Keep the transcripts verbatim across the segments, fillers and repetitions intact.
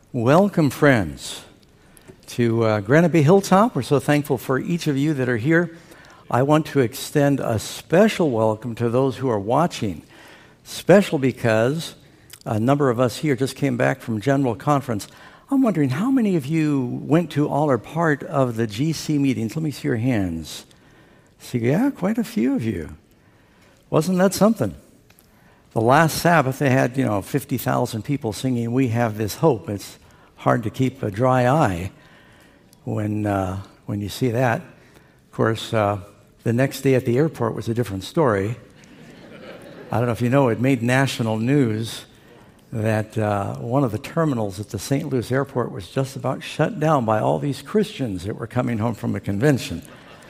Welcome, friends, to uh, Granite Bay Hilltop. We're so thankful for each of you that are here. I want to extend a special welcome to those who are watching. Special because a number of us here just came back from General Conference. I'm wondering how many of you went to all or part of the G C meetings? Let me see your hands. See, yeah, quite a few of you. Wasn't that something? The last Sabbath, they had, you know, fifty thousand people singing, "We Have This Hope." It's hard to keep a dry eye when uh, when you see that. Of course, uh, the next day at the airport was a different story. I don't know if you know, it made national news that uh, one of the terminals at the Saint Louis airport was just about shut down by all these Christians that were coming home from a convention.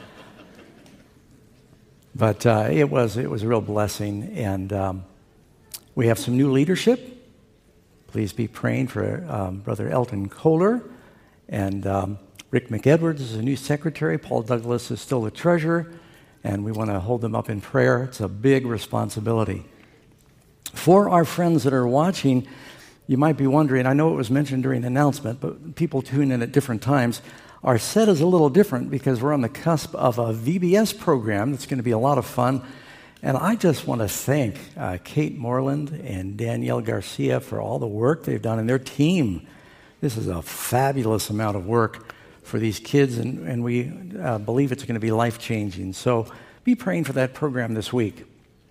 But uh, it was it was a real blessing, and um, we have some new leadership. Please be praying for um, Brother Elton Kohler, and um, Rick McEdwards is a new secretary. Paul Douglas is still the treasurer, and we want to hold them up in prayer. It's a big responsibility. For our friends that are watching, you might be wondering, I know it was mentioned during the announcement, but people tune in at different times. Our set is a little different because we're on the cusp of a V B S program that's going to be a lot of fun. And I just want to thank uh, Kate Moreland and Danielle Garcia for all the work they've done and their team. This is a fabulous amount of work for these kids, and, and we uh, believe it's going to be life-changing. So be praying for that program this week.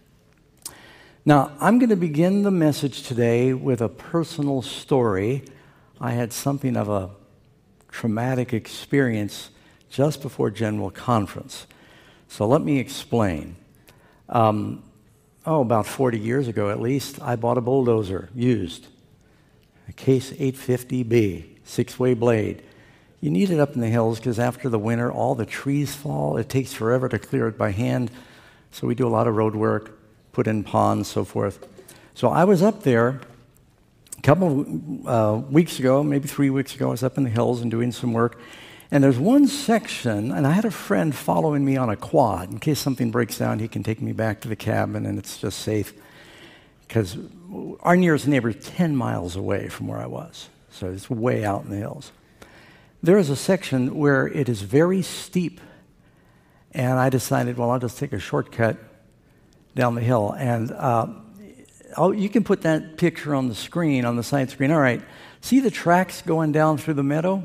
Now, I'm going to begin the message today with a personal story. I had something of a traumatic experience just before General Conference. So let me explain. Um, oh, about forty years ago at least, I bought a bulldozer, used, a Case eight fifty B, six-way blade. You need it up in the hills because after the winter, all the trees fall. It takes forever to clear it by hand, so we do a lot of road work, put in ponds, so forth. So I was up there a couple of uh, weeks ago, maybe three weeks ago. I was up in the hills and doing some work. And there's one section, and I had a friend following me on a quad. In case something breaks down, he can take me back to the cabin, and it's just safe. Because our nearest neighbor is ten miles away from where I was. So it's way out in the hills. There is a section where it is very steep. And I decided, well, I'll just take a shortcut down the hill. And uh, oh, you can put that picture on the screen, on the side screen. All right, see the tracks going down through the meadow?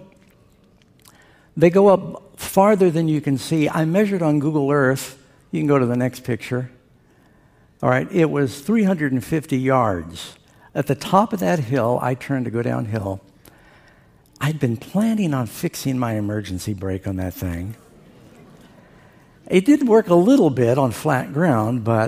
They go up farther than you can see. I measured on Google Earth. You can go to the next picture. All right, it was three hundred fifty yards. At the top of that hill, I turned to go downhill. I'd been planning on fixing my emergency brake on that thing. It did work a little bit on flat ground, but,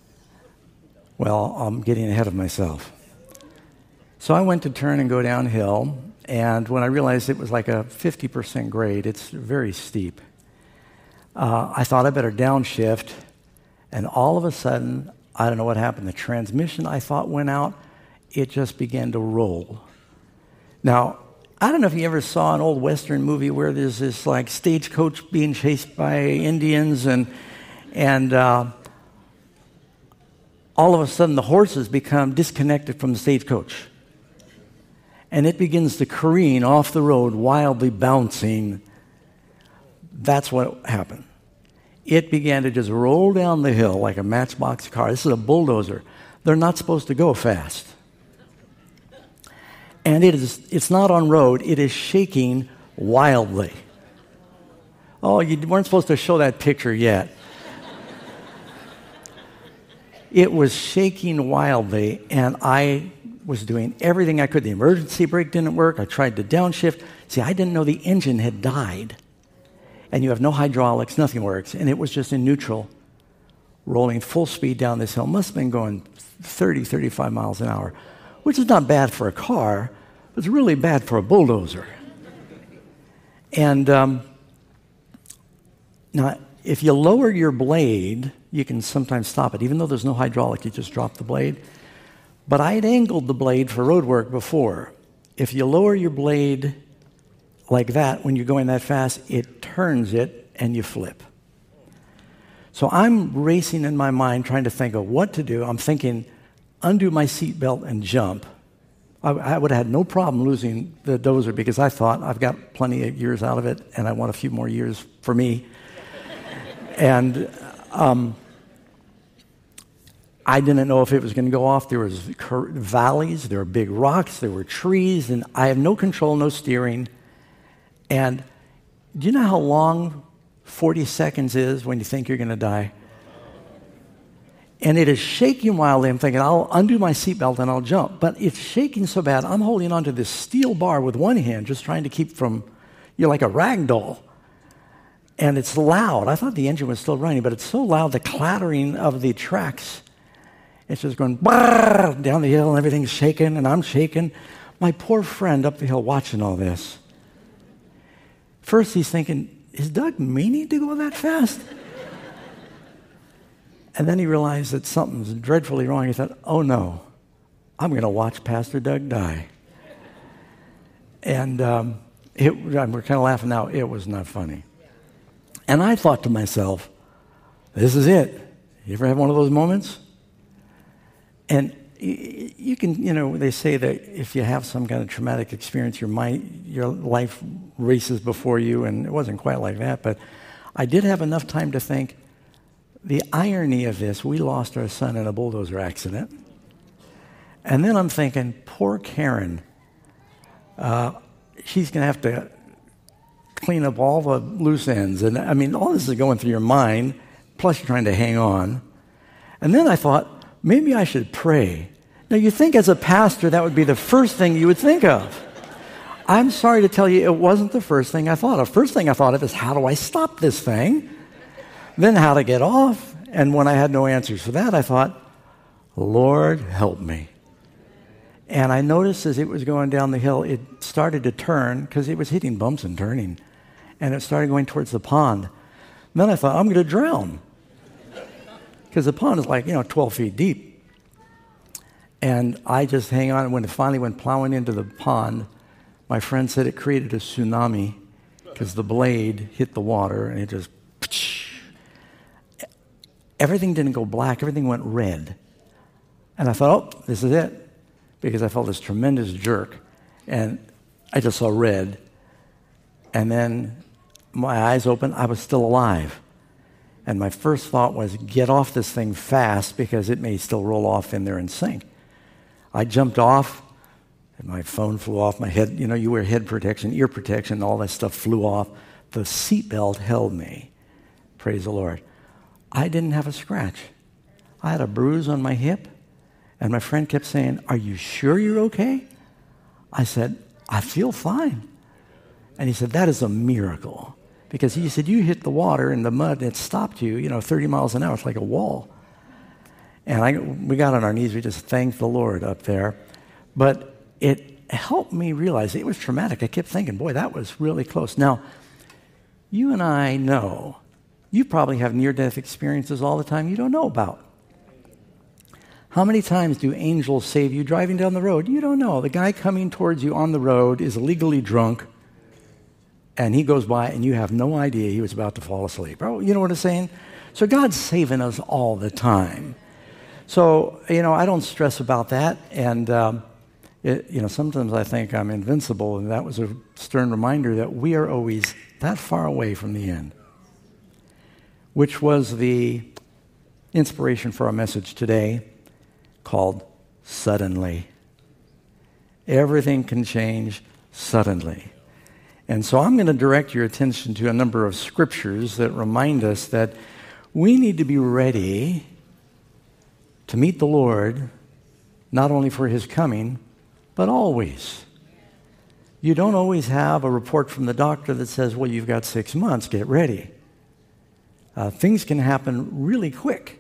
well, I'm getting ahead of myself. So I went to turn and go downhill. And when I realized it was like a fifty percent grade, it's very steep, uh, I thought I better downshift. And all of a sudden, I don't know what happened. The transmission I thought went out. It just began to roll. Now, I don't know if you ever saw an old Western movie where there's this like stagecoach being chased by Indians, and and uh, all of a sudden the horses become disconnected from the stagecoach. And it begins to careen off the road, wildly bouncing. That's what happened. It began to just roll down the hill like a matchbox car. This is a bulldozer. They're not supposed to go fast. And it is, it's not on road. It is shaking wildly. Oh, you weren't supposed to show that picture yet. It was shaking wildly, and I was doing everything I could. The emergency brake didn't work. I tried to downshift. See, I didn't know the engine had died. And you have no hydraulics, nothing works. And it was just in neutral, rolling full speed down this hill. Must have been going thirty, thirty-five miles an hour, which is not bad for a car, but it's really bad for a bulldozer. And um, now, if you lower your blade, you can sometimes stop it. Even though there's no hydraulic, you just drop the blade. But I had angled the blade for road work before. If you lower your blade like that, when you're going that fast, it turns it and you flip. So I'm racing in my mind trying to think of what to do. I'm thinking, undo my seatbelt and jump. I, I would have had no problem losing the dozer because I thought I've got plenty of years out of it and I want a few more years for me. and um, I didn't know if it was going to go off. There was cur- valleys, there were big rocks, there were trees, and I have no control, no steering. And do you know how long forty seconds is when you think you're going to die? And it is shaking wildly. I'm thinking, I'll undo my seatbelt and I'll jump. But it's shaking so bad, I'm holding onto this steel bar with one hand, just trying to keep from, you're like a rag doll. And it's loud. I thought the engine was still running, but it's so loud, the clattering of the tracks. It's just going down the hill and everything's shaking and I'm shaking. My poor friend up the hill watching all this. First he's thinking, is Doug meaning to go that fast? And then he realized that something's dreadfully wrong. He thought, oh no, I'm going to watch Pastor Doug die. And um, it, we're kind of laughing now. It was not funny. And I thought to myself, this is it. You ever have one of those moments? And you can, you know, they say that if you have some kind of traumatic experience, your mind, your life races before you, and it wasn't quite like that, but I did have enough time to think, the irony of this, we lost our son in a bulldozer accident. And then I'm thinking, poor Karen, uh, she's going to have to clean up all the loose ends. And I mean, all this is going through your mind, plus you're trying to hang on. And then I thought, maybe I should pray. Now, you think as a pastor, that would be the first thing you would think of. I'm sorry to tell you, it wasn't the first thing I thought of. First thing I thought of is, how do I stop this thing? Then how to get off. And when I had no answers for that, I thought, Lord, help me. And I noticed as it was going down the hill, it started to turn because it was hitting bumps and turning. And it started going towards the pond. And then I thought, I'm going to drown. Because the pond is like, you know, twelve feet deep. And I just hang on. When it finally went plowing into the pond, my friend said it created a tsunami because the blade hit the water and it just, everything didn't go black, everything went red. And I thought, oh, this is it. Because I felt this tremendous jerk. And I just saw red. And then my eyes opened, I was still alive. And my first thought was, get off this thing fast because it may still roll off in there and sink. I jumped off, and my phone flew off, my head, you know, you wear head protection, ear protection, all that stuff flew off. The seatbelt held me. Praise the Lord. I didn't have a scratch. I had a bruise on my hip, and my friend kept saying, are you sure you're okay? I said, I feel fine. And he said, that is a miracle. Because he said, you hit the water and the mud and it stopped you, you know, thirty miles an hour. It's like a wall. And I, we got on our knees. We just thanked the Lord up there. But it helped me realize it was traumatic. I kept thinking, boy, that was really close. Now, you and I know, you probably have near-death experiences all the time you don't know about. How many times do angels save you driving down the road? You don't know. The guy coming towards you on the road is illegally drunk, and he goes by, and you have no idea he was about to fall asleep. Oh, you know what I'm saying? So God's saving us all the time. So, you know, I don't stress about that. And, um, it, you know, sometimes I think I'm invincible, and that was a stern reminder that we are always that far away from the end, which was the inspiration for our message today called Suddenly. Everything can change suddenly. And so I'm going to direct your attention to a number of scriptures that remind us that we need to be ready to meet the Lord, not only for his coming, but always. You don't always have a report from the doctor that says, well, you've got six months, get ready. Uh, things can happen really quick.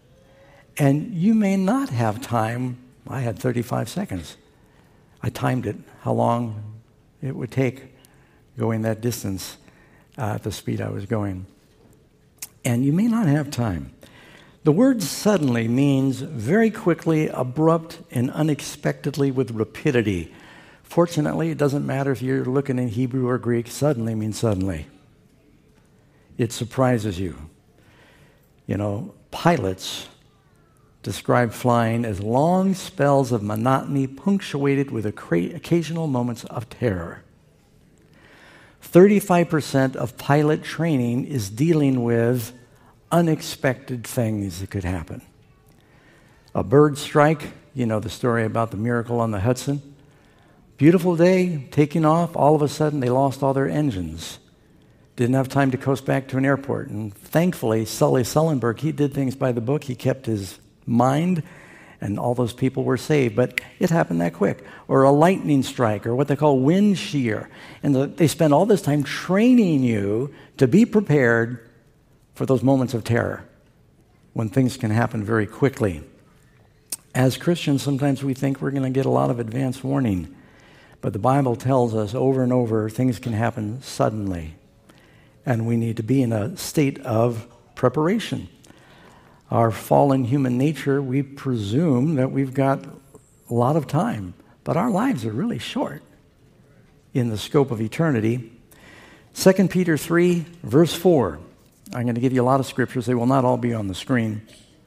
And you may not have time. I had thirty-five seconds. I timed it, how long it would take going that distance uh, at the speed I was going. And you may not have time. The word suddenly means very quickly, abrupt, and unexpectedly with rapidity. Fortunately, it doesn't matter if you're looking in Hebrew or Greek. Suddenly means suddenly. It surprises you. You know, pilots describe flying as long spells of monotony punctuated with occasional moments of terror. thirty-five percent of pilot training is dealing with unexpected things that could happen. A bird strike, you know the story about the Miracle on the Hudson. Beautiful day, taking off, all of a sudden they lost all their engines. Didn't have time to coast back to an airport. And thankfully, Sully Sullenberg, he did things by the book. He kept his mind, and all those people were saved. But it happened that quick. Or a lightning strike, or what they call wind shear. And the, they spend all this time training you to be prepared for those moments of terror when things can happen very quickly. As Christians, sometimes we think we're going to get a lot of advance warning. But the Bible tells us over and over things can happen suddenly. And we need to be in a state of preparation. Our fallen human nature, we presume that we've got a lot of time. But our lives are really short in the scope of eternity. Second Peter three, verse four. I'm going to give you a lot of scriptures. They will not all be on the screen.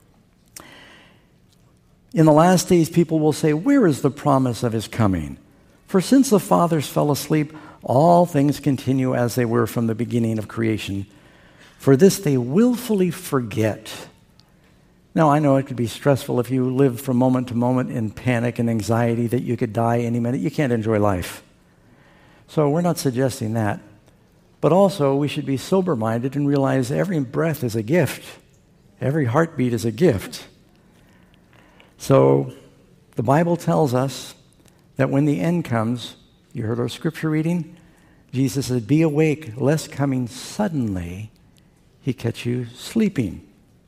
In the last days, people will say, "Where is the promise of his coming? For since the fathers fell asleep, all things continue as they were from the beginning of creation. For this they willfully forget." Now, I know it could be stressful if you live from moment to moment in panic and anxiety that you could die any minute. You can't enjoy life. So we're not suggesting that. But also, we should be sober-minded and realize every breath is a gift. Every heartbeat is a gift. So the Bible tells us that when the end comes, you heard our scripture reading, Jesus said, "Be awake, lest coming suddenly he catch you sleeping."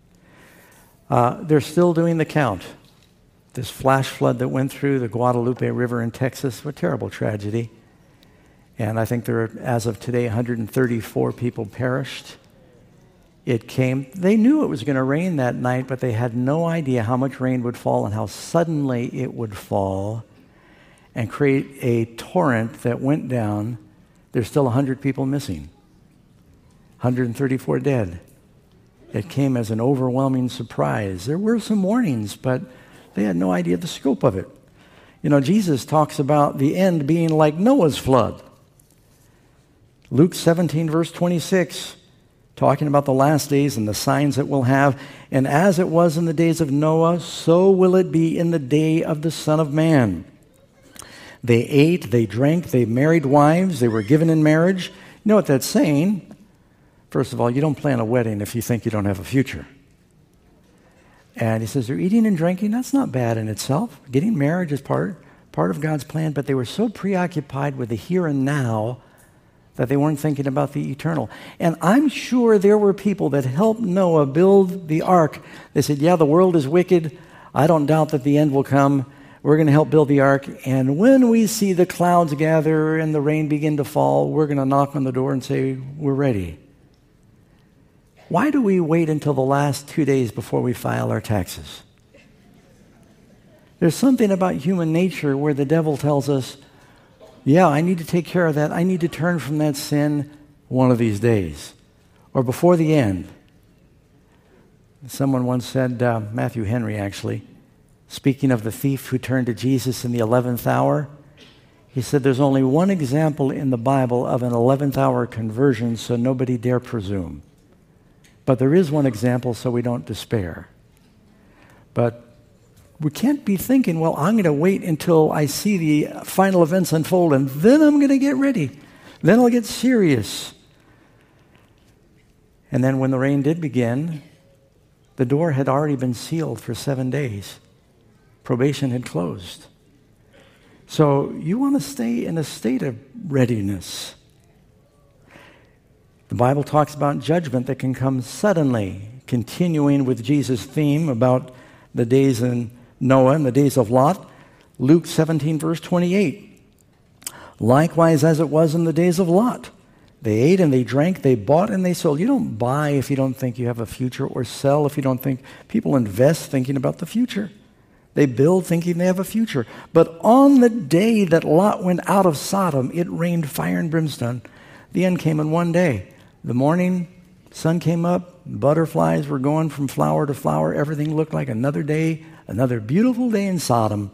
Uh, they're still doing the count. This flash flood that went through the Guadalupe River in Texas, what a terrible tragedy. And I think there are, as of today, one hundred thirty-four people perished. It came, they knew it was going to rain that night, but they had no idea how much rain would fall and how suddenly it would fall and create a torrent that went down. There's still one hundred people missing, one hundred thirty-four dead. It came as an overwhelming surprise. There were some warnings, but they had no idea the scope of it. You know, Jesus talks about the end being like Noah's flood. Luke seventeen, verse twenty-six, talking about the last days and the signs that we'll have. "And as it was in the days of Noah, so will it be in the day of the Son of Man. They ate, they drank, they married wives, they were given in marriage." You know what that's saying? First of all, you don't plan a wedding if you think you don't have a future. And he says they're eating and drinking. That's not bad in itself. Getting married is part, part of God's plan, but they were so preoccupied with the here and now that they weren't thinking about the eternal. And I'm sure there were people that helped Noah build the ark. They said, "Yeah, the world is wicked. I don't doubt that the end will come. We're going to help build the ark. And when we see the clouds gather and the rain begin to fall, we're going to knock on the door and say, we're ready." Why do we wait until the last two days before we file our taxes? There's something about human nature where the devil tells us, yeah, I need to take care of that. I need to turn from that sin one of these days or before the end. Someone once said, uh, Matthew Henry actually, speaking of the thief who turned to Jesus in the eleventh hour, he said there's only one example in the Bible of an eleventh hour conversion, so nobody dare presume. But there is one example, so we don't despair. But we can't be thinking, well, I'm going to wait until I see the final events unfold, and then I'm going to get ready. Then I'll get serious. And then when the rain did begin, the door had already been sealed for seven days. Probation had closed. So you want to stay in a state of readiness. The Bible talks about judgment that can come suddenly, continuing with Jesus' theme about the days in Noah and the days of Lot. Luke seventeen, verse twenty-eight. "Likewise as it was in the days of Lot. They ate and they drank, they bought and they sold." You don't buy if you don't think you have a future, or sell if you don't think. People invest thinking about the future. They build thinking they have a future. But on the day that Lot went out of Sodom, it rained fire and brimstone. The end came in one day. The morning, sun came up, Butterflies were going from flower to flower. Everything looked like another day, another beautiful day in Sodom.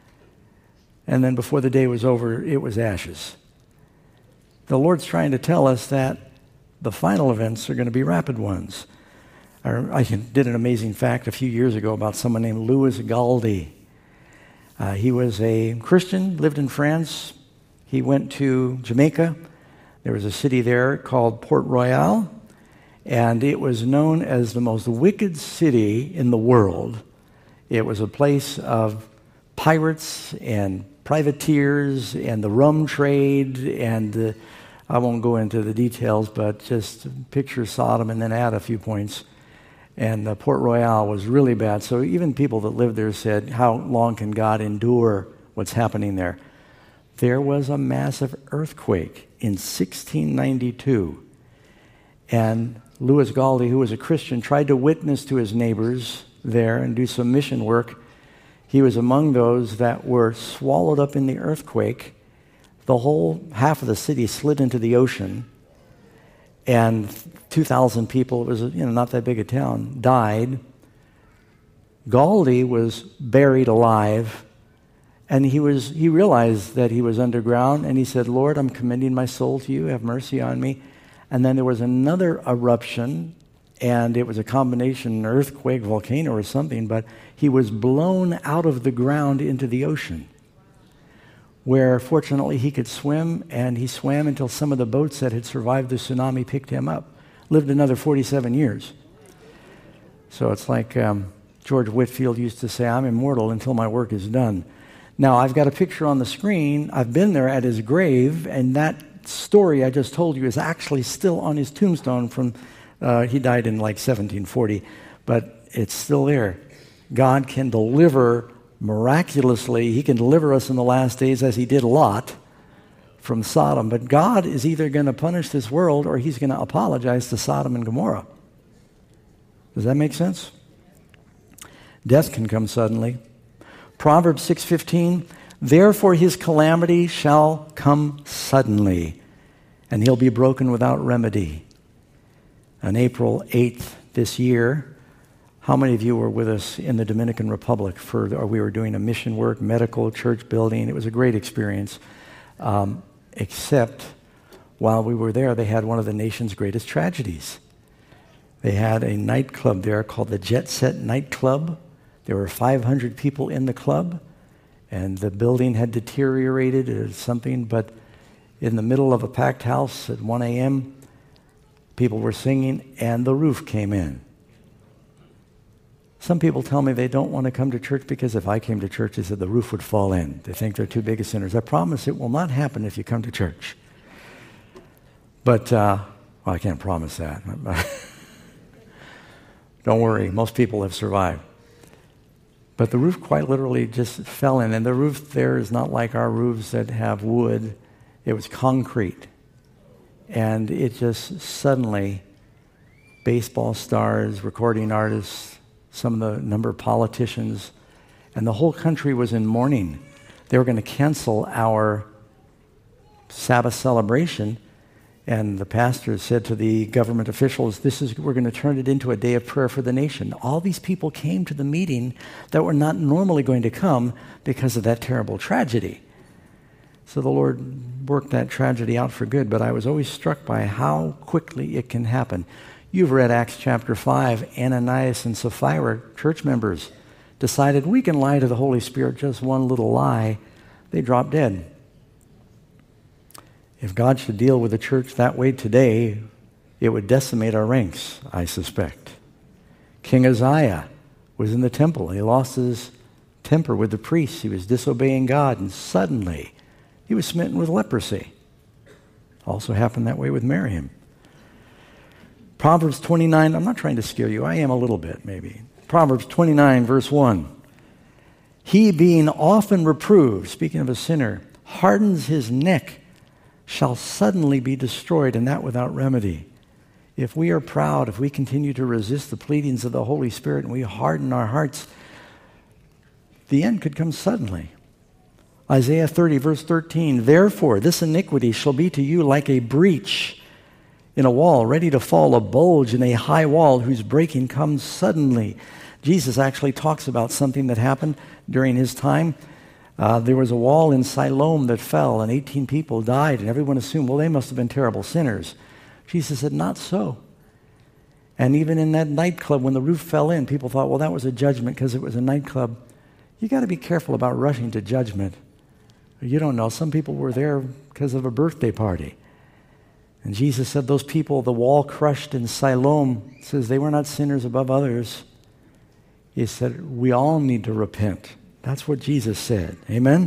And then before the day was over, it was ashes. The Lord's trying to tell us that the final events are going to be rapid ones. I did an amazing fact a few years ago about someone named Louis Galdi. Uh, he was a Christian, lived in France. He went to Jamaica. There was a city there called Port Royal, and it was known as the most wicked city in the world. It was a place of pirates and privateers and the rum trade, and uh, I won't go into the details, but just picture Sodom and then add a few points. And uh, Port Royal was really bad. So even people that lived there said, how long can God endure what's happening there? There was a massive earthquake in sixteen ninety-two. And Louis Galdi, who was a Christian, tried to witness to his neighbors there and do some mission work. He was among those that were swallowed up in the earthquake. The whole half of the city slid into the ocean. And two thousand people, it was you know not that big a town, died. Galdi was buried alive, and he was he realized that he was underground, and he said, Lord, I'm commending my soul to you, have mercy on me. And then there was another eruption, and it was a combination earthquake, volcano or something, but he was blown out of the ground into the ocean, where fortunately he could swim, and he swam until some of the boats that had survived the tsunami picked him up. Lived another forty-seven years. So it's like um, George Whitefield used to say, I'm immortal until my work is done. Now, I've got a picture on the screen. I've been there at his grave, and that story I just told you is actually still on his tombstone from, uh, he died in like seventeen forty, but it's still there. God can deliver miraculously. He can deliver us in the last days as he did Lot from Sodom. But God is either going to punish this world or he's going to apologize to Sodom and Gomorrah. Does that make sense? Death can come suddenly. Proverbs six fifteen, therefore his calamity shall come suddenly, and he'll be broken without remedy. On April eighth this year, how many of you were with us in the Dominican Republic for, or we were doing a mission work, medical, church building? It was a great experience. Um, except while we were there, they had one of the nation's greatest tragedies. They had a nightclub there called the Jet Set Nightclub. There were five hundred people in the club, and the building had deteriorated or something, but in the middle of a packed house at one a.m., people were singing, and the roof came in. Some people tell me they don't want to come to church because if I came to church, they said the roof would fall in. They think they're too big of sinners. I promise it will not happen if you come to church. But, uh, well, I can't promise that. Don't worry, most people have survived. But the roof quite literally just fell in. And the roof there is not like our roofs that have wood. It was concrete. And it just suddenly, baseball stars, recording artists, some of the number of politicians, and the whole country was in mourning. They were going to cancel our Sabbath celebration, and the pastor said to the government officials, "This is we're going to turn it into a day of prayer for the nation." All these people came to the meeting that were not normally going to come because of that terrible tragedy. So the Lord worked that tragedy out for good, but I was always struck by how quickly it can happen. You've read Acts chapter five. Ananias and Sapphira, church members, decided we can lie to the Holy Spirit just one little lie. They dropped dead. If God should deal with the church that way today, it would decimate our ranks, I suspect. King Uzziah was in the temple. He lost his temper with the priests. He was disobeying God, and suddenly he was smitten with leprosy. Also happened that way with Miriam. Proverbs twenty-nine, I'm not trying to scare you. I am a little bit, maybe. Proverbs twenty-nine, verse one. He being often reproved, speaking of a sinner, hardens his neck, shall suddenly be destroyed, and that without remedy. If we are proud, if we continue to resist the pleadings of the Holy Spirit and we harden our hearts, the end could come suddenly. Isaiah thirty, verse thirteen, therefore this iniquity shall be to you like a breach in a wall, ready to fall, a bulge in a high wall whose breaking comes suddenly. Jesus actually talks about something that happened during his time. Uh, there was a wall in Siloam that fell, and eighteen people died, and everyone assumed, well, they must have been terrible sinners. Jesus said, not so. And even in that nightclub, when the roof fell in, people thought, well, that was a judgment because it was a nightclub. You got to be careful about rushing to judgment. You don't know. Some people were there because of a birthday party. And Jesus said those people, the wall crushed in Siloam, says they were not sinners above others. He said, we all need to repent. That's what Jesus said. Amen?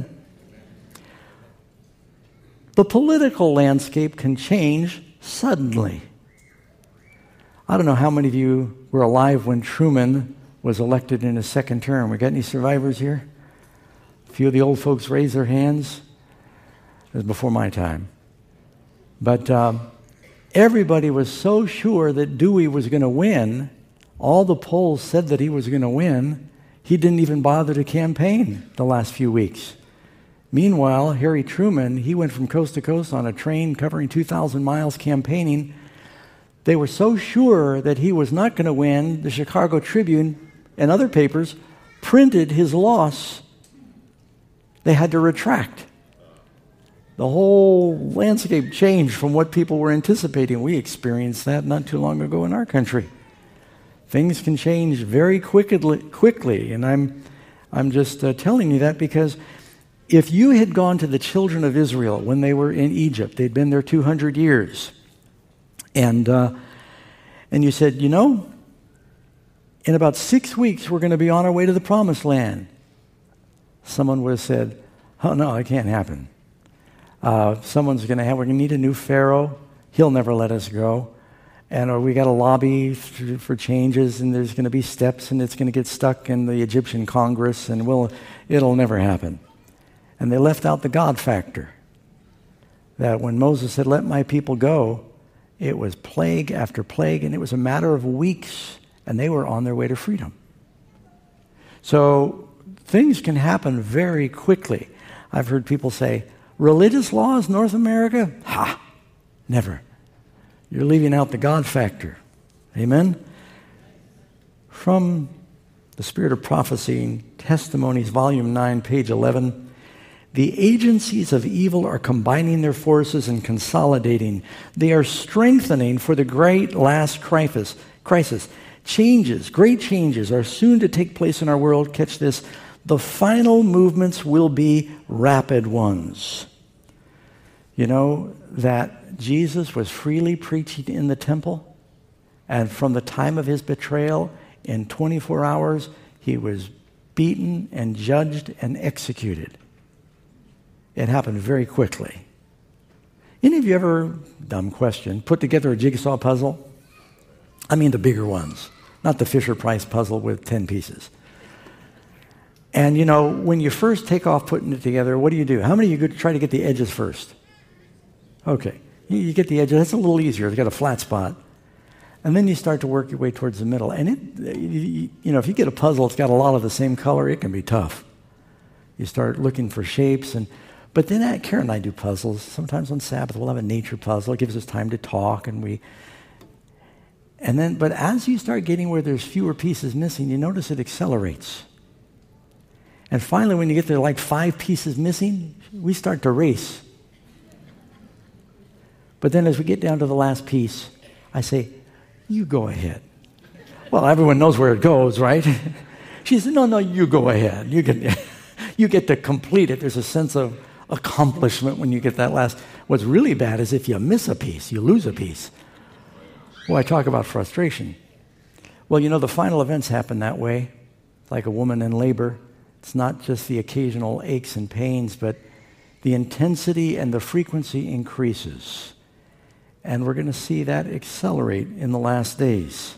The political landscape can change suddenly. I don't know how many of you were alive when Truman was elected in his second term. We got any survivors here? A few of the old folks raised their hands. It was before my time. But um, everybody was so sure that Dewey was going to win. All the polls said that he was going to win. He didn't even bother to campaign the last few weeks. Meanwhile, Harry Truman, he went from coast to coast on a train covering two thousand miles campaigning. They were so sure that he was not going to win, the Chicago Tribune and other papers printed his loss. They had to retract. The whole landscape changed from what people were anticipating. We experienced that not too long ago in our country. Things can change very quickly, quickly, and I'm, I'm just uh, telling you that because if you had gone to the children of Israel when they were in Egypt, they'd been there two hundred years, and uh, and you said, you know, in about six weeks we're going to be on our way to the Promised Land, someone would have said, oh no, it can't happen. Uh, someone's going to have, we're going to need a new Pharaoh. He'll never let us go. And or we got to lobby f- for changes, and there's going to be steps, and it's going to get stuck in the Egyptian Congress, and we'll, it'll never happen. And they left out the God factor. That when Moses said, let my people go, it was plague after plague, and it was a matter of weeks, and they were on their way to freedom. So things can happen very quickly. I've heard people say, religious laws, North America? Ha! Never. You're leaving out the God factor. Amen? From the Spirit of Prophecy, Testimonies, Volume nine, page eleven, the agencies of evil are combining their forces and consolidating. They are strengthening for the great last crisis. crisis. Changes, great changes, are soon to take place in our world. Catch this. The final movements will be rapid ones. You know that Jesus was freely preaching in the temple, and from the time of his betrayal, in twenty-four hours, he was beaten and judged and executed. It happened very quickly. Any of you ever, dumb question, put together a jigsaw puzzle? I mean the bigger ones, not the Fisher-Price puzzle with ten pieces. And you know, when you first take off putting it together, what do you do? How many of you try to get the edges first? Okay, you, you get the edges. That's a little easier. It's got a flat spot. And then you start to work your way towards the middle. And it, you, you know, if you get a puzzle, it's got a lot of the same color, it can be tough. You start looking for shapes. and But then uh, Karen and I do puzzles. Sometimes on Sabbath we'll have a nature puzzle. It gives us time to talk, and we... And then, but as you start getting where there's fewer pieces missing, you notice it accelerates. And finally, when you get there like five pieces missing, we start to race. But then as we get down to the last piece, I say, you go ahead. Well, everyone knows where it goes, right? She said, no, no, you go ahead. You get, you get to complete it. There's a sense of accomplishment when you get that last. What's really bad is if you miss a piece, you lose a piece. Well, I talk about frustration. Well, you know, the final events happen that way, like a woman in labor. It's not just the occasional aches and pains, but the intensity and the frequency increases. And we're going to see that accelerate in the last days.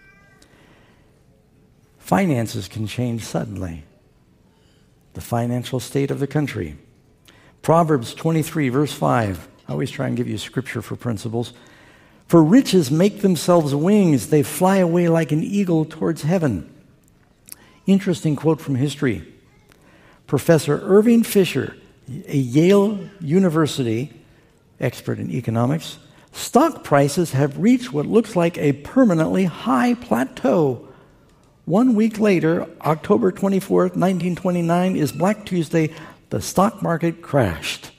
Finances can change suddenly. The financial state of the country. Proverbs twenty-three, verse five. I always try and give you scripture for principles. For riches make themselves wings. They fly away like an eagle towards heaven. Interesting quote from history. Professor Irving Fisher, a Yale University expert in economics, Stock prices have reached what looks like a permanently high plateau. One week later, October twenty-fourth, nineteen twenty-nine, is Black Tuesday. The stock market crashed.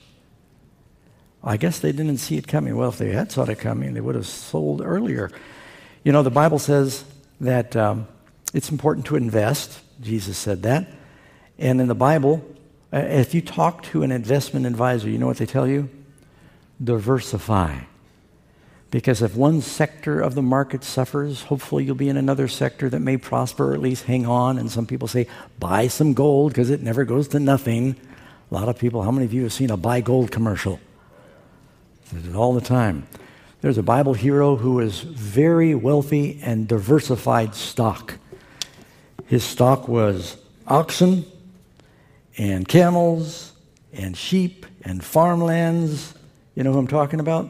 I guess they didn't see it coming. Well, if they had saw it coming, they would have sold earlier. You know, the Bible says that um, it's important to invest. Jesus said that. And in the Bible, if you talk to an investment advisor, you know what they tell you? Diversify. Because if one sector of the market suffers, hopefully you'll be in another sector that may prosper or at least hang on. And some people say, buy some gold because it never goes to nothing. A lot of people, how many of you have seen a buy gold commercial? All the time. There's a Bible hero who is very wealthy and diversified stock. His stock was oxen and camels and sheep and farmlands. You know who I'm talking about?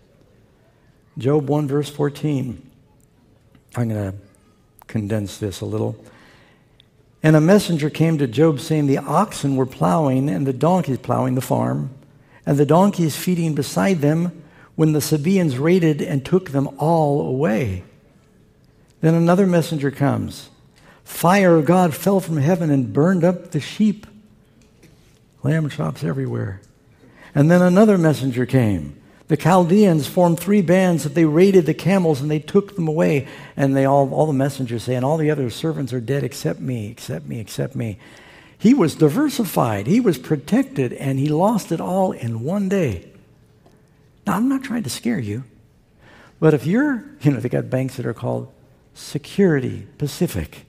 Job one verse fourteen. I'm going to condense this a little. And a messenger came to Job saying, the oxen were plowing and the donkeys plowing the farm, and the donkeys feeding beside them, when the Sabaeans raided and took them all away. Then another messenger comes. Fire of God fell from heaven and burned up the sheep. Lamb chops everywhere. And then another messenger came. The Chaldeans formed three bands that they raided the camels and they took them away. And they all, all the messengers say, and all the other servants are dead except me, except me, except me. He was diversified. He was protected, and he lost it all in one day. Now, I'm not trying to scare you, but if you're, you know, they got banks that are called Security Pacific.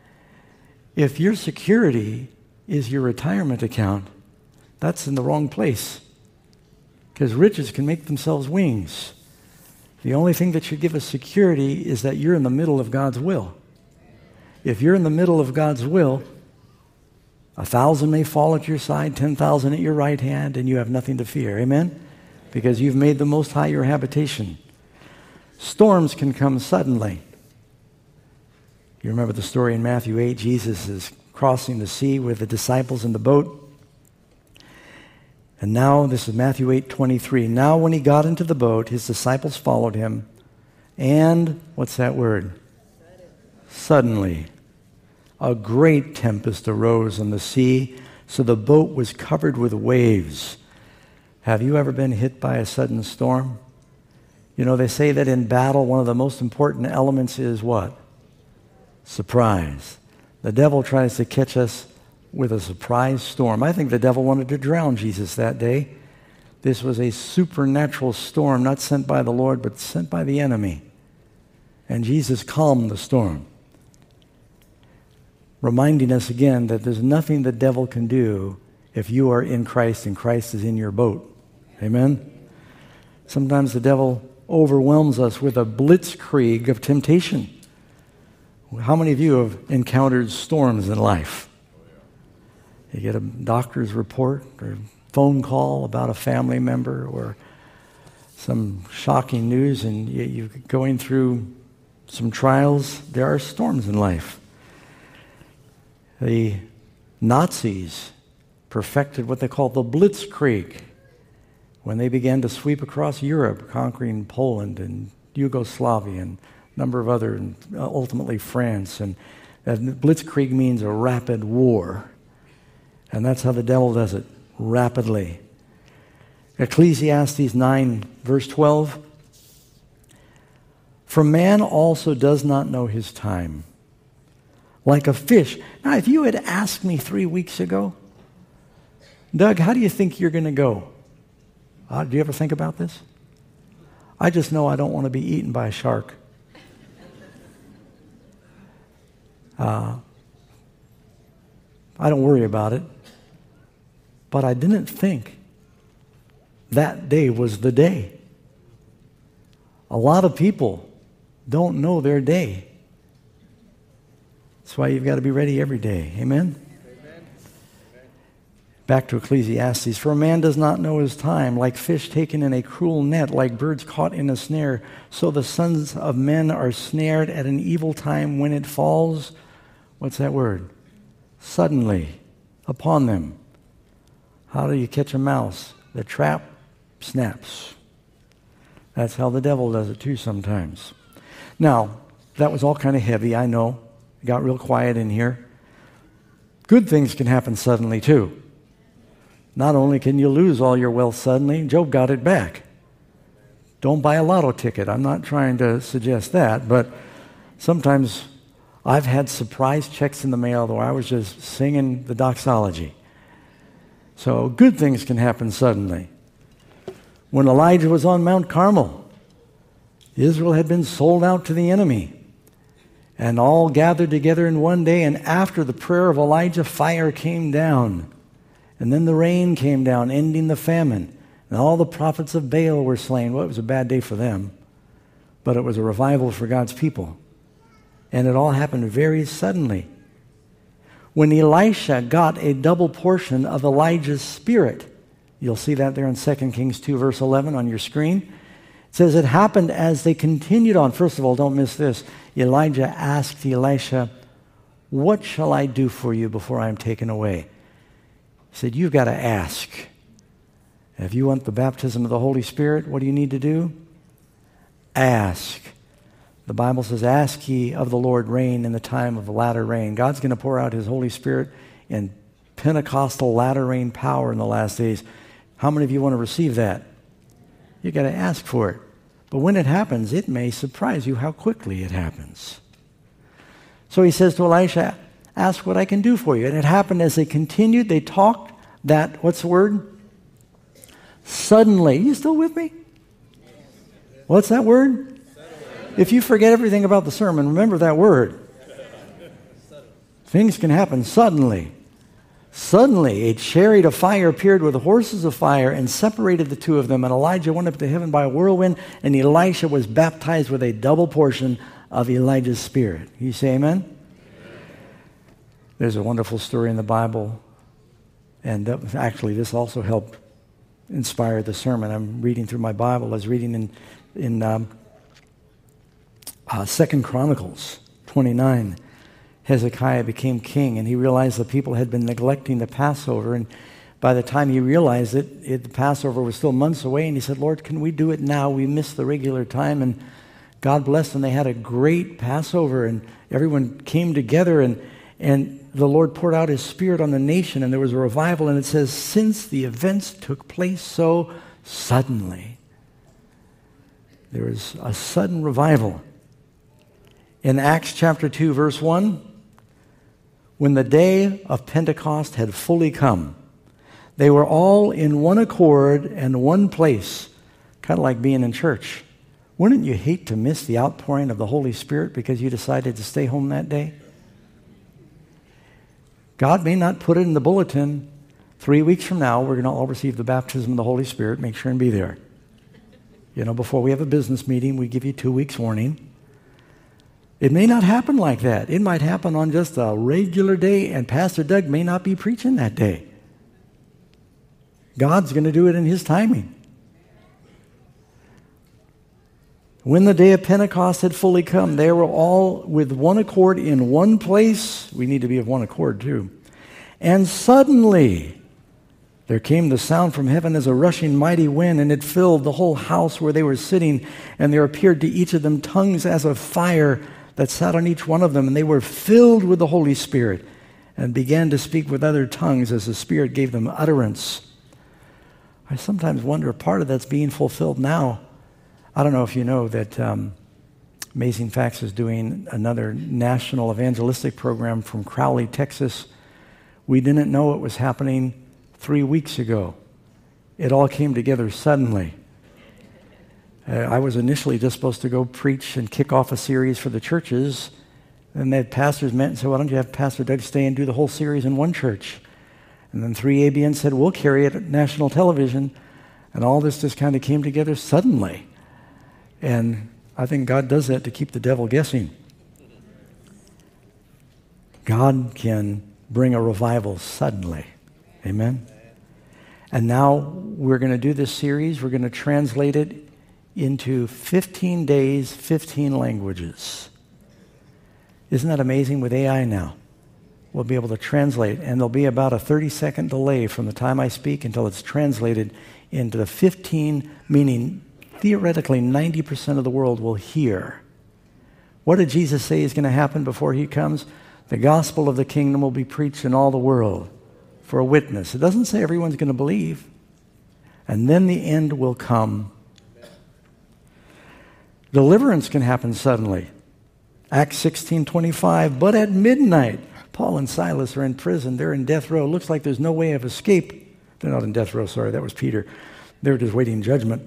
If your security is your retirement account, that's in the wrong place. Because riches can make themselves wings. The only thing that should give us security is that you're in the middle of God's will. If you're in the middle of God's will, a thousand may fall at your side, ten thousand at your right hand, and you have nothing to fear. Amen? Because you've made the Most High your habitation. Storms can come suddenly. You remember the story in Matthew eight? Jesus is crossing the sea with the disciples in the boat. And now, this is Matthew eight twenty-three. Now when he got into the boat, his disciples followed him. And, what's that word? Suddenly, a great tempest arose on the sea, so the boat was covered with waves. Have you ever been hit by a sudden storm? You know, they say that in battle, one of the most important elements is what? Surprise. The devil tries to catch us with a surprise storm. I think the devil wanted to drown Jesus that day. This was a supernatural storm, not sent by the Lord, but sent by the enemy. And Jesus calmed the storm, reminding us again that there's nothing the devil can do if you are in Christ and Christ is in your boat. Amen? Sometimes the devil overwhelms us with a blitzkrieg of temptation. How many of you have encountered storms in life? You get a doctor's report or phone call about a family member or some shocking news, and you, you're going through some trials. There are storms in life. The Nazis perfected what they call the blitzkrieg when they began to sweep across Europe, conquering Poland and Yugoslavia and a number of other, and ultimately France. And that blitzkrieg means a rapid war. And that's how the devil does it, rapidly. Ecclesiastes nine, verse twelve. For man also does not know his time, like a fish. Now, if you had asked me three weeks ago, Doug, how do you think you're going to go? Uh, do you ever think about this? I just know I don't want to be eaten by a shark. Uh, I don't worry about it. But I didn't think that day was the day. A lot of people don't know their day. That's why you've got to be ready every day. Amen? Amen. Back to Ecclesiastes. For a man does not know his time, like fish taken in a cruel net, like birds caught in a snare. So the sons of men are snared at an evil time when it falls. What's that word? Suddenly upon them. How do you catch a mouse? The trap snaps. That's how the devil does it too sometimes. Now, that was all kind of heavy, I know. It got real quiet in here. Good things can happen suddenly too. Not only can you lose all your wealth suddenly, Job got it back. Don't buy a lotto ticket. I'm not trying to suggest that, but sometimes I've had surprise checks in the mail where I was just singing the doxology. So good things can happen suddenly. When Elijah was on Mount Carmel, Israel had been sold out to the enemy. And all gathered together in one day, and after the prayer of Elijah, fire came down. And then the rain came down, ending the famine. And all the prophets of Baal were slain. Well, it was a bad day for them, but it was a revival for God's people. And it all happened very suddenly. When Elisha got a double portion of Elijah's spirit, you'll see that there in Second Kings two, verse eleven on your screen. It says it happened as they continued on. First of all, don't miss this. Elijah asked Elisha, "What shall I do for you before I am taken away?" He said, "You've got to ask. If you want the baptism of the Holy Spirit, what do you need to do? Ask." The Bible says, "Ask ye of the Lord rain in the time of the latter rain." God's going to pour out His Holy Spirit in Pentecostal latter rain power in the last days. How many of you want to receive that? You've got to ask for it. But when it happens, it may surprise you how quickly it happens. So he says to Elisha, "Ask what I can do for you." And it happened as they continued. They talked that, what's the word? Suddenly. You still with me? What's that word? If you forget everything about the sermon, remember that word. Things can happen suddenly. Suddenly, a chariot of fire appeared with horses of fire and separated the two of them. And Elijah went up to heaven by a whirlwind, and Elisha was baptized with a double portion of Elijah's spirit. You say amen? Amen. There's a wonderful story in the Bible, and that, actually this also helped inspire the sermon. I'm reading through my Bible. I was reading in, in um, uh, Second Chronicles twenty-nine. Hezekiah became king, and he realized the people had been neglecting the Passover, and by the time he realized it, it, the Passover was still months away, and he said, "Lord, can we do it now? We missed the regular time." And God blessed them. They had a great Passover, and everyone came together, and, and the Lord poured out His Spirit on the nation, and there was a revival, and it says, since the events took place so suddenly, there was a sudden revival. In Acts chapter two, verse one, when the day of Pentecost had fully come, they were all in one accord and one place, kind of like being in church. Wouldn't you hate to miss the outpouring of the Holy Spirit because you decided to stay home that day? God may not put it in the bulletin. Three weeks from now, we're going to all receive the baptism of the Holy Spirit. Make sure and be there. You know, before we have a business meeting, we give you two weeks warning. It may not happen like that. It might happen on just a regular day, and Pastor Doug may not be preaching that day. God's going to do it in His timing. When the day of Pentecost had fully come, they were all with one accord in one place. We need to be of one accord too. And suddenly there came the sound from heaven as a rushing mighty wind, and it filled the whole house where they were sitting. And there appeared to each of them tongues as of fire that sat on each one of them. And they were filled with the Holy Spirit and began to speak with other tongues as the Spirit gave them utterance. I sometimes wonder if part of that's being fulfilled now. I don't know if you know that um, Amazing Facts is doing another national evangelistic program from Crowley, Texas. We didn't know it was happening three weeks ago. It all came together suddenly. Uh, I was initially just supposed to go preach and kick off a series for the churches, and the pastors met and said, "Why don't you have Pastor Doug stay and do the whole series in one church?" And then three A B N said, "We'll carry it at national television." And all this just kind of came together suddenly. And I think God does that to keep the devil guessing. God can bring a revival suddenly. Amen? And now we're going to do this series. We're going to translate it into fifteen days, fifteen languages. Isn't that amazing with A I now? We'll be able to translate, and there'll be about a thirty-second delay from the time I speak until it's translated into the fifteen, meaning theoretically ninety percent of the world will hear. What did Jesus say is going to happen before he comes? The gospel of the kingdom will be preached in all the world for a witness. It doesn't say everyone's going to believe. And then the end will come. Deliverance can happen suddenly. Acts sixteen twenty-five, but at midnight, Paul and Silas are in prison. They're in death row. Looks like there's no way of escape. They're not in death row, sorry, that was Peter. They were just waiting judgment.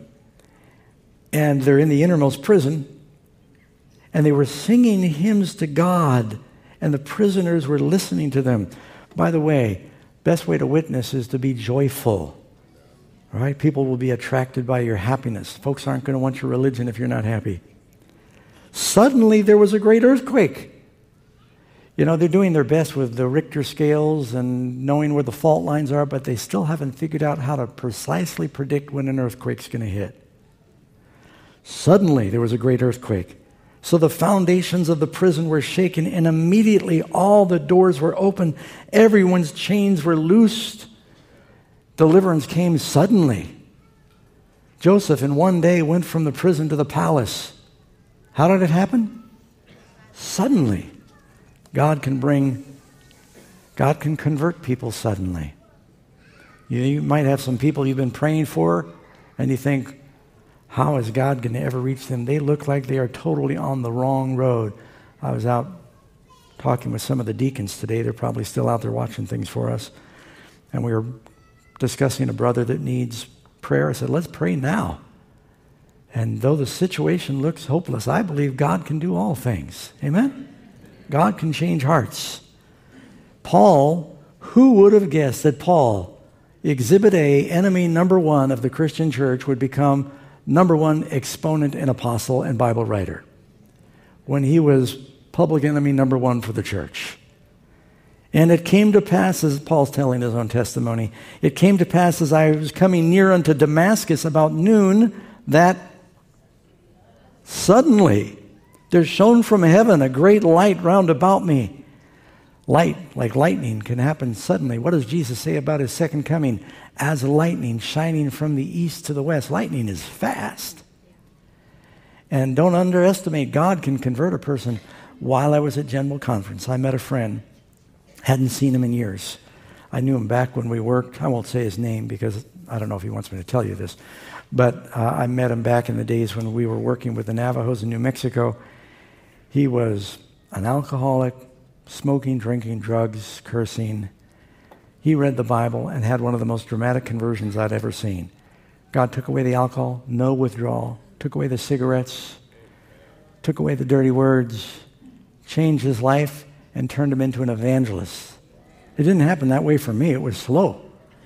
And they're in the innermost prison. And they were singing hymns to God. And the prisoners were listening to them. By the way, best way to witness is to be joyful. All right? People will be attracted by your happiness. Folks aren't going to want your religion if you're not happy. Suddenly, there was a great earthquake. You know, they're doing their best with the Richter scales and knowing where the fault lines are, but they still haven't figured out how to precisely predict when an earthquake's going to hit. Suddenly, there was a great earthquake. So the foundations of the prison were shaken, and immediately all the doors were open. Everyone's chains were loosed. Deliverance came suddenly. Joseph, in one day, went from the prison to the palace. How did it happen? Suddenly. God can bring, God can convert people suddenly. You, you might have some people you've been praying for, and you think, how is God going to ever reach them? They look like they are totally on the wrong road. I was out talking with some of the deacons today. They're probably still out there watching things for us. And we were discussing a brother that needs prayer. I said, let's pray now. And though the situation looks hopeless, I believe God can do all things. Amen? God can change hearts. Paul, who would have guessed that Paul, Exhibit A, enemy number one of the Christian church, would become number one exponent and apostle and Bible writer when he was public enemy number one for the church? And it came to pass, as Paul's telling his own testimony, it came to pass as I was coming near unto Damascus about noon that suddenly there shone from heaven a great light round about me. Light, like lightning, can happen suddenly. What does Jesus say about his second coming? As lightning shining from the east to the west. Lightning is fast. And don't underestimate, God can convert a person. While I was at General Conference, I met a friend. Hadn't seen him in years. I knew him back when we worked. I won't say his name because I don't know if he wants me to tell you this. But uh, I met him back in the days when we were working with the Navajos in New Mexico. He was an alcoholic, smoking, drinking, drugs, cursing. He read the Bible and had one of the most dramatic conversions I'd ever seen. God took away the alcohol, no withdrawal, took away the cigarettes, took away the dirty words, changed his life, and turned him into an evangelist. It didn't happen that way for me. It was slow.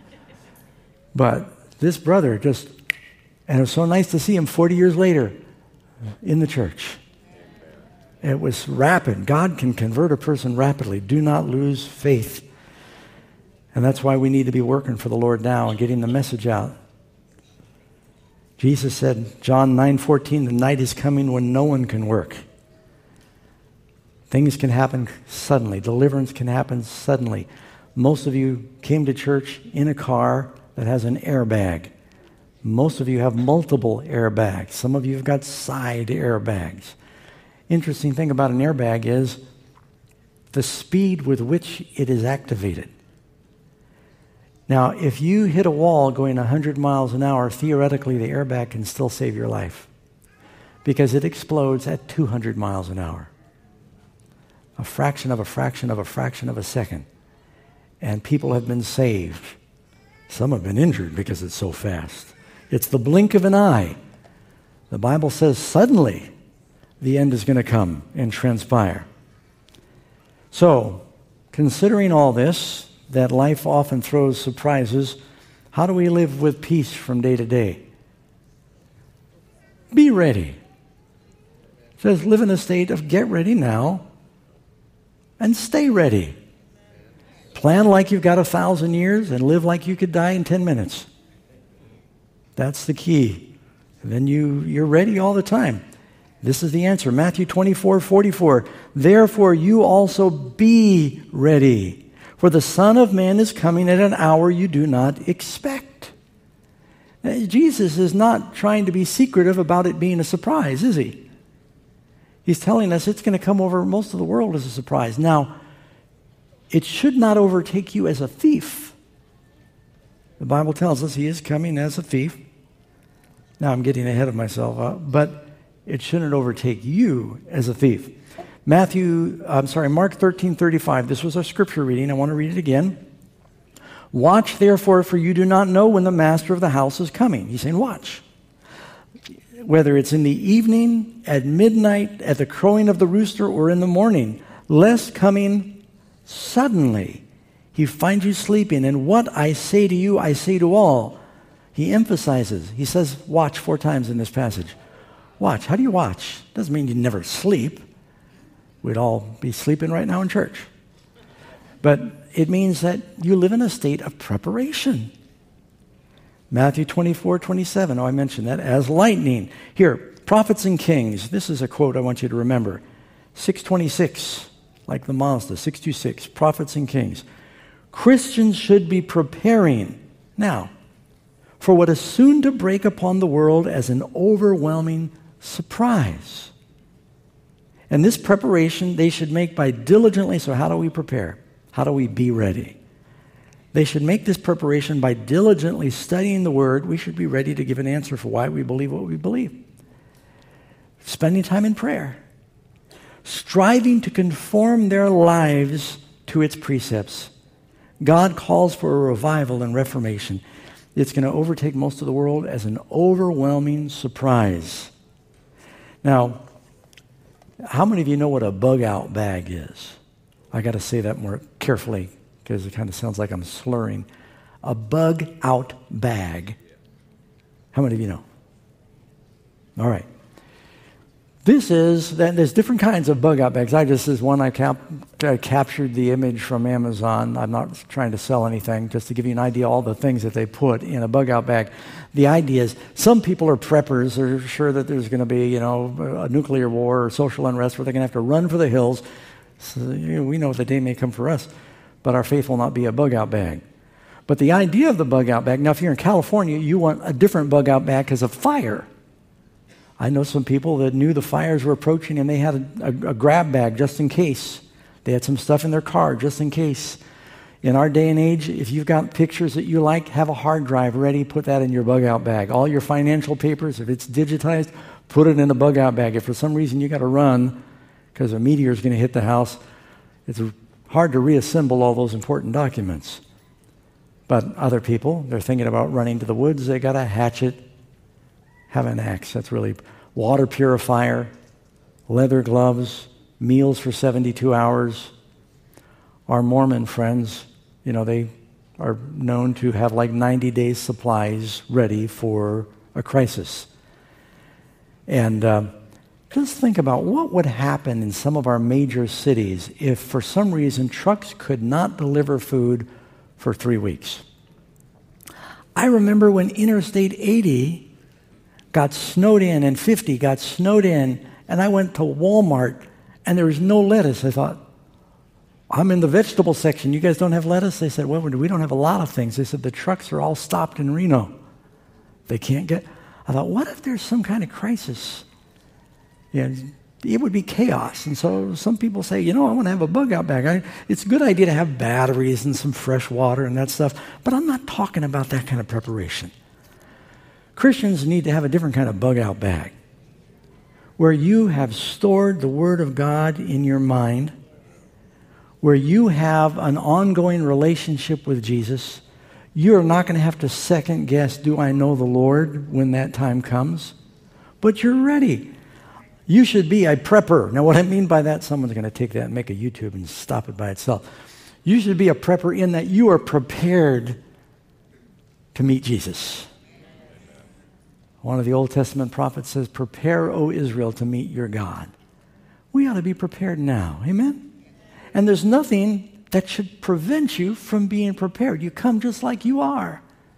But this brother just, and it was so nice to see him forty years later in the church. It was rapid. God can convert a person rapidly. Do not lose faith. And that's why we need to be working for the Lord now and getting the message out. Jesus said, John nine fourteen, the night is coming when no one can work. Things can happen suddenly. Deliverance can happen suddenly. Most of you came to church in a car that has an airbag. Most of you have multiple airbags. Some of you have got side airbags. Interesting thing about an airbag is the speed with which it is activated. Now, if you hit a wall going one hundred miles an hour, theoretically the airbag can still save your life because it explodes at two hundred miles an hour. A fraction of a fraction of a fraction of a second. And people have been saved. Some have been injured because it's so fast. It's the blink of an eye. The Bible says suddenly the end is going to come and transpire. So, considering all this, that life often throws surprises, how do we live with peace from day to day? Be ready. It says live in a state of get ready now and stay ready. Plan like you've got a thousand years and live like you could die in ten minutes. That's the key. And then you, you're ready all the time. This is the answer. Matthew twenty-four forty-four. Therefore you also be ready, for the Son of Man is coming at an hour you do not expect. Jesus is not trying to be secretive about it being a surprise, is he? He's telling us it's going to come over most of the world as a surprise. Now, it should not overtake you as a thief. The Bible tells us he is coming as a thief. Now I'm getting ahead of myself, uh, but it shouldn't overtake you as a thief. Matthew, I'm sorry, Mark thirteen thirty-five. This was our scripture reading. I want to read it again. Watch, therefore, for you do not know when the master of the house is coming. He's saying, watch. Whether it's in the evening, at midnight, at the crowing of the rooster, or in the morning, lest coming suddenly he find you sleeping. And what I say to you, I say to all. He emphasizes, he says, watch four times in this passage. Watch. How do you watch? Doesn't mean you never sleep. We'd all be sleeping right now in church. But it means that you live in a state of preparation. Matthew twenty-four twenty-seven, oh, I mentioned that, as lightning. Here, prophets and kings. This is a quote I want you to remember. six twenty-six, like the Mazda, six twenty-six, prophets and kings. Christians should be preparing now for what is soon to break upon the world as an overwhelming surprise. And this preparation they should make by diligently, so how do we prepare? How do we be ready? They should make this preparation by diligently studying the Word. We should be ready to give an answer for why we believe what we believe. Spending time in prayer. Striving to conform their lives to its precepts. God calls for a revival and reformation. It's going to overtake most of the world as an overwhelming surprise. Now, how many of you know what a bug-out bag is? I got to say that more carefully because it kind of sounds like I'm slurring. A bug-out bag. How many of you know? All right. This is, that there's different kinds of bug-out bags. I just, this one I, cap, I captured the image from Amazon. I'm not trying to sell anything, just to give you an idea of all the things that they put in a bug-out bag. The idea is some people are preppers. They're sure that there's going to be, you know, a nuclear war or social unrest where they're going to have to run for the hills. So, you know, we know the day may come for us, but our faith will not be a bug-out bag. But the idea of the bug-out bag, now if you're in California, you want a different bug-out bag because of fire. I know some people that knew the fires were approaching and they had a, a, a grab bag just in case. They had some stuff in their car just in case. In our day and age, if you've got pictures that you like, have a hard drive ready, put that in your bug-out bag. All your financial papers, if it's digitized, put it in a bug-out bag. If for some reason you got to run because a meteor is going to hit the house, it's hard to reassemble all those important documents. But other people, they're thinking about running to the woods, they got a hatchet, have an axe. That's really water purifier, leather gloves, meals for seventy-two hours. Our Mormon friends, you know, they are known to have like ninety days supplies ready for a crisis. And uh, just think about what would happen in some of our major cities if for some reason trucks could not deliver food for three weeks. I remember when Interstate eighty got snowed in and fifty got snowed in, and I went to Walmart and there was no lettuce. I thought, I'm in the vegetable section. You guys don't have lettuce? They said, well, we don't have a lot of things. They said, the trucks are all stopped in Reno. They can't get... I thought, what if there's some kind of crisis? Yeah, it would be chaos. And so some people say, you know, I want to have a bug-out bag. I, it's a good idea to have batteries and some fresh water and that stuff, but I'm not talking about that kind of preparation. Christians need to have a different kind of bug-out bag where you have stored the Word of God in your mind, where you have an ongoing relationship with Jesus. You're not going to have to second guess, do I know the Lord when that time comes? But you're ready. You should be a prepper. Now, what I mean by that, someone's going to take that and make a YouTube and stop it by itself. You should be a prepper in that you are prepared to meet Jesus. One of the Old Testament prophets says, prepare, O Israel, to meet your God. We ought to be prepared now. Amen? And there's nothing that should prevent you from being prepared. You come just like you are.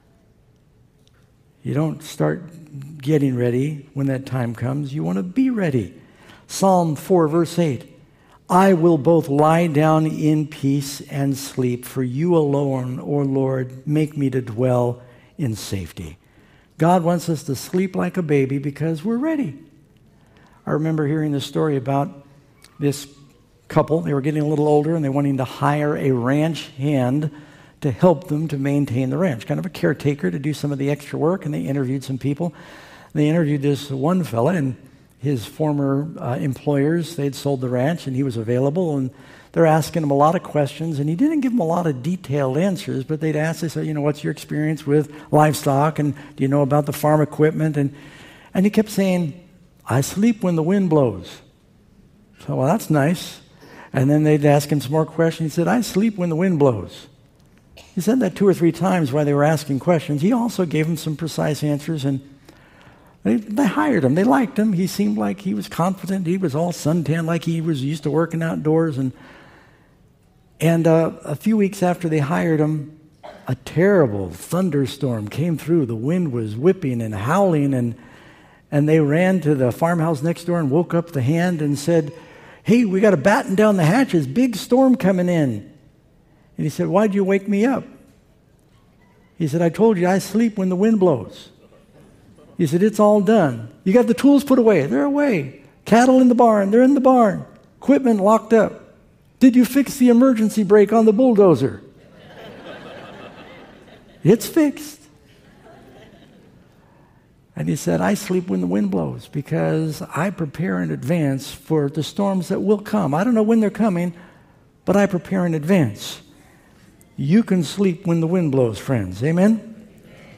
You don't start getting ready when that time comes. You want to be ready. Psalm four, verse eight. I will both lie down in peace and sleep, for you alone, O Lord, make me to dwell in safety. God wants us to sleep like a baby because we're ready. I remember hearing this story about this couple. They were getting a little older and they wanted to hire a ranch hand to help them to maintain the ranch, kind of a caretaker to do some of the extra work. And they interviewed some people. They interviewed this one fella and his former uh, employers. They'd sold the ranch and he was available, and they're asking him a lot of questions, and he didn't give them a lot of detailed answers, but they'd ask, they said, you know, what's your experience with livestock, and do you know about the farm equipment? And and he kept saying, I sleep when the wind blows. So, well, that's nice. And then they'd ask him some more questions. He said, I sleep when the wind blows. He said that two or three times while they were asking questions. He also gave them some precise answers, and they, they hired him. They liked him. He seemed like he was confident. He was all suntanned, like he was used to working outdoors. And And uh, a few weeks after they hired him, a terrible thunderstorm came through. The wind was whipping and howling, and and they ran to the farmhouse next door and woke up the hand and said, hey, we got to batten down the hatches. Big storm coming in. And he said, why'd you wake me up? He said, I told you I sleep when the wind blows. He said, it's all done. You got the tools put away. They're away. Cattle in the barn. They're in the barn. Equipment locked up. Did you fix the emergency brake on the bulldozer? It's fixed. And he said, I sleep when the wind blows because I prepare in advance for the storms that will come. I don't know when they're coming, but I prepare in advance. You can sleep when the wind blows, friends. Amen?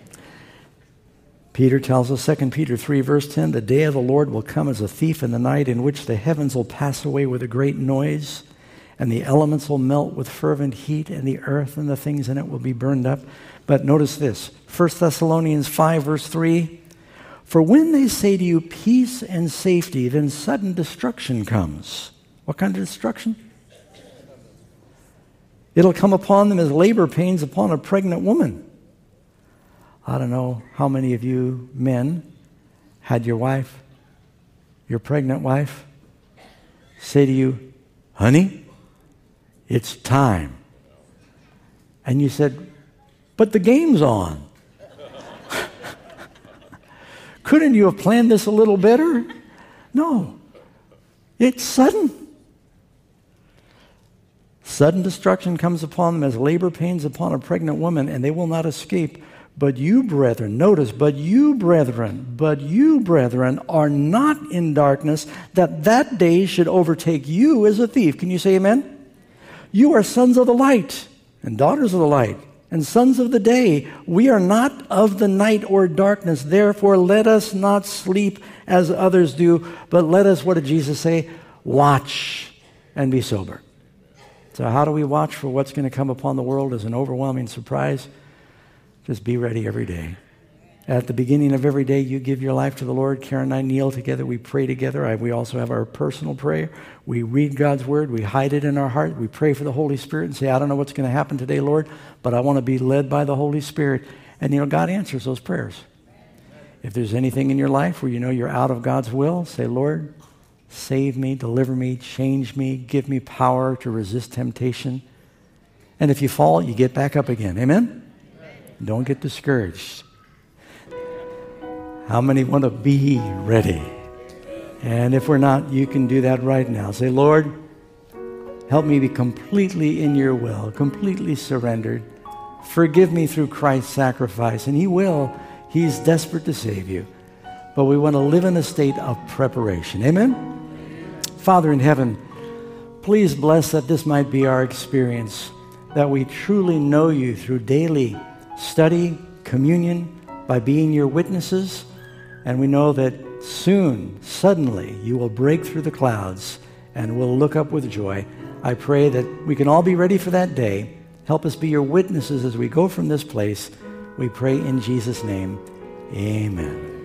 Peter tells us, Second Peter three, verse ten, the day of the Lord will come as a thief in the night, in which the heavens will pass away with a great noise, and the elements will melt with fervent heat, and the earth and the things in it will be burned up. But notice this, First Thessalonians five, verse three, for when they say to you peace and safety, then sudden destruction comes. What kind of destruction? It'll come upon them as labor pains upon a pregnant woman. I don't know how many of you men had your wife, your pregnant wife, say to you, honey, it's time. And you said, but the game's on. Couldn't you have planned this a little better? No. It's sudden. Sudden destruction comes upon them as labor pains upon a pregnant woman, and they will not escape. But you, brethren, notice, but you, brethren, but you, brethren, are not in darkness, that that day should overtake you as a thief. Can you say amen? You are sons of the light and daughters of the light and sons of the day. We are not of the night or darkness. Therefore, let us not sleep as others do, but let us, what did Jesus say? Watch and be sober. So how do we watch for what's going to come upon the world as an overwhelming surprise? Just be ready every day. At the beginning of every day, you give your life to the Lord. Karen and I kneel together. We pray together. I, we also have our personal prayer. We read God's word. We hide it in our heart. We pray for the Holy Spirit and say, I don't know what's going to happen today, Lord, but I want to be led by the Holy Spirit. And, you know, God answers those prayers. If there's anything in your life where you know you're out of God's will, say, Lord, save me, deliver me, change me, give me power to resist temptation. And if you fall, you get back up again. Amen? Don't get discouraged. How many want to be ready? And if we're not, you can do that right now. Say, Lord, help me be completely in your will, completely surrendered. Forgive me through Christ's sacrifice. And he will. He's desperate to save you. But we want to live in a state of preparation. Amen? Father in heaven, please bless that this might be our experience, that we truly know you through daily study, communion, by being your witnesses. And we know that soon, suddenly, you will break through the clouds and we'll look up with joy. I pray that we can all be ready for that day. Help us be your witnesses as we go from this place. We pray in Jesus' name. Amen.